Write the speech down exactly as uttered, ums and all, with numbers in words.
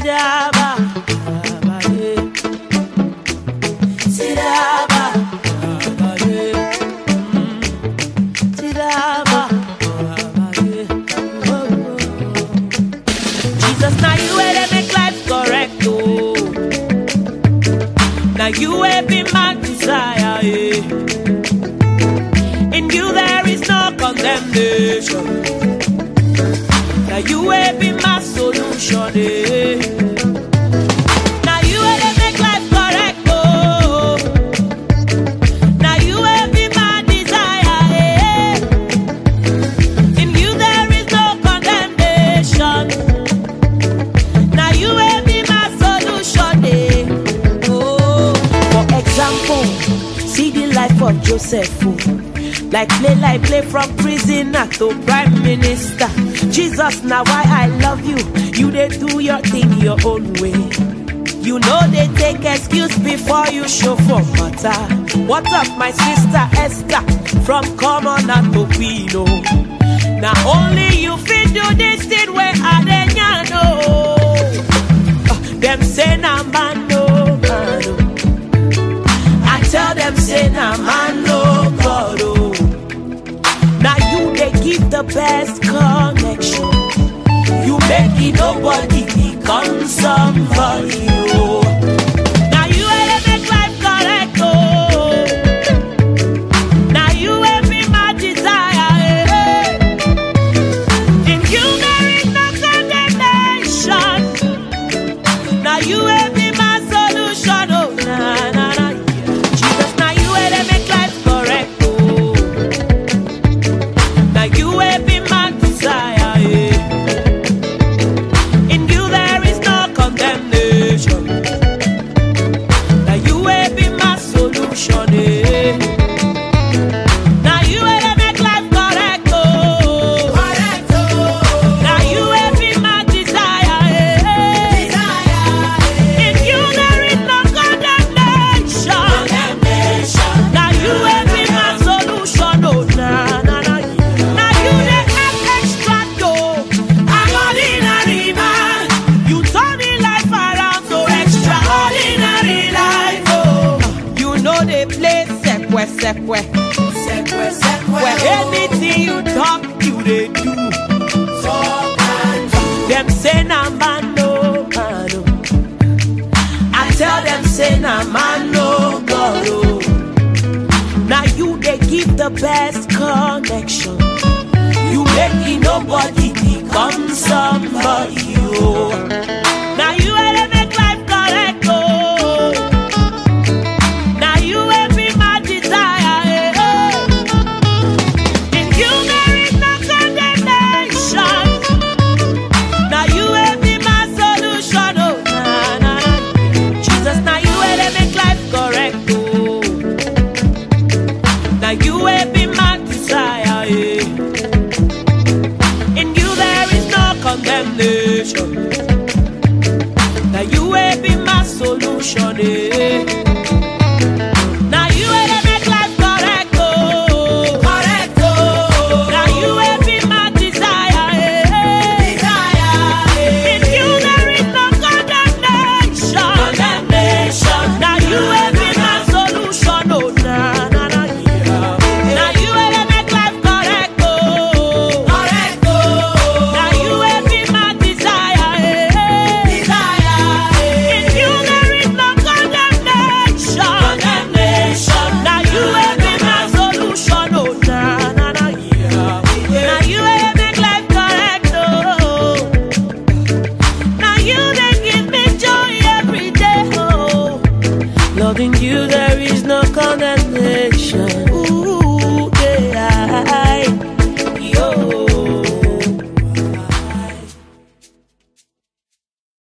Sidaba, Sidaba, Sidaba. Jesus, now you will make life correct, oh. Now you will be my desire, yeah. In you there is no condemnation. Now you will be my solution, eh? Now you will make life correct, oh. Now you will be my desire, eh? In you there is no condemnation. Now you will be my solution, eh? Oh, for example, see the life of Joseph, oh. Like play, like play from prisoner to prime minister. Jesus, now why I love you. You they do your thing your own way. You know they take excuse before you show for matter. What up, my sister Esther from Commoner to Queen? Now only you fit do this thing where I didn't know. Uh, them say na man no man. I tell them say na man no God. Oh. Now you they give the best connection. You make it nobody become somebody. Oh. Now you will make life correct. Oh. Now you will be my desire. Eh. In you there is no condemnation. Now you will be my solution. Oh, nah, nah, nah. Jesus, now you will make life correct. You will be my desire, yeah. In you there is no condemnation. Now you will be my solution, yeah. Now you will make life correct, oh. Correct, oh. Now you will be my desire, yeah. Desire, yeah. In you there is no condemnation. Condemnation. Now you will be my solution, oh, nah, nah. Sekwe, sekwe, sekwe, sekwe. Where anything you talk, you they do. Talk and do. Them say na man no man. I tell them say na man no God. Oh. Now you they give the best connection. You make it nobody become somebody. Oh. Now you will make life correct. Oh. Now you will be my desire, yeah. In you there is no condemnation. Now you will be my solution, yeah.